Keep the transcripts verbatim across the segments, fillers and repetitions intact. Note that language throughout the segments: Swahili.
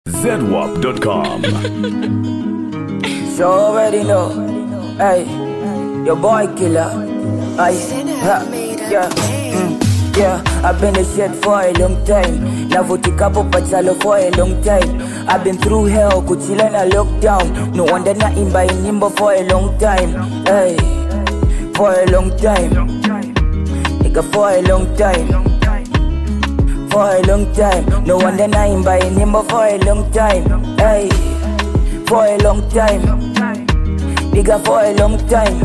Z W A P dot com. You already know, hey, your boy killer, hey, ha, yeah, mm, yeah. I've been a shit for a long time. Navutika popa chalo for a long time. I've been through hell, kuchila na lockdown. No wonder na imba inimbo for a long time, hey, for a long time, nigga for a long time. For a long time, no wonder na imba inimbo for a long time, hey, for a long time, nigga for a long time,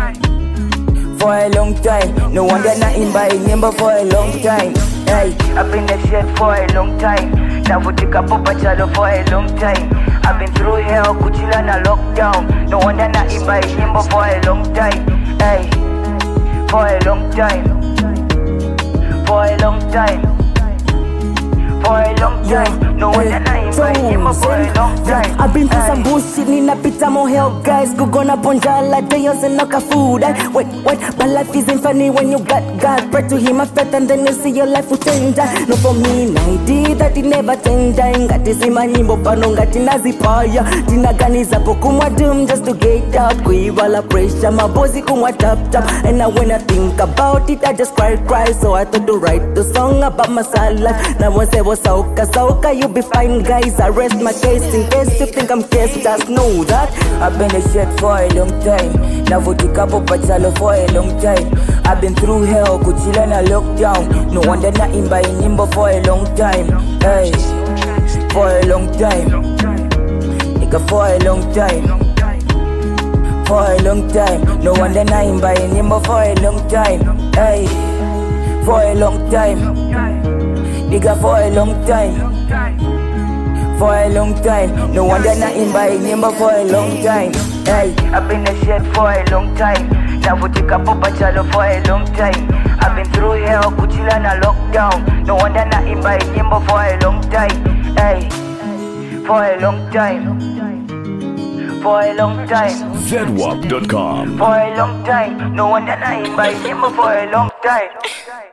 for a long time, no wonder na imba inimbo for a long time, hey, I've been a shit for a long time, navutika popa chalo for a long time, I've been through hell, kuchila na lockdown, no wonder na imba inimbo for a long time, hey, for a long time, for a long time. For a long time, no one that I invite him for a long time. I've been through some bullshit, ninapita mo hell guys. Gugona ponjala, dayos and knock a food. I, wait, wait, my life isn't funny when you got God. Pray to him after and then you see your life will change. No for me, ninety that it never change. Ngati sima nyimbo pano ngati nazipaya. Tinaganiza pokumwa doom just to get out. Kuivala pressure, my bossy kumwa tap tap. And now when I think about it, I just cry cry. So I thought to write the song about my sad life. Now once I was Sauka, Sauka, you be fine, guys. I rest my case in case you think I'm case. Just know that I've been a shit for a long time. Navutika popa chalo for a long time. I've been through hell, kuchila na lockdown. No wonder na imba inimbo for a long time, hey, for a long time, nigga for a long time, for a long time. No wonder na imba inimbo for a long time, hey, for a long time. Nigga for a long time, for a long time. No wonder na imba inimbo for a long time, hey, I've been a shit for a long time. Navutika popa chalo for a long time. I've been through hell, kuchila na lockdown. No wonder na imba inimbo for a long time, hey, for a long time, for a long time. Z W A P dot com. For a long time, no wonder na imba inimbo for a long time.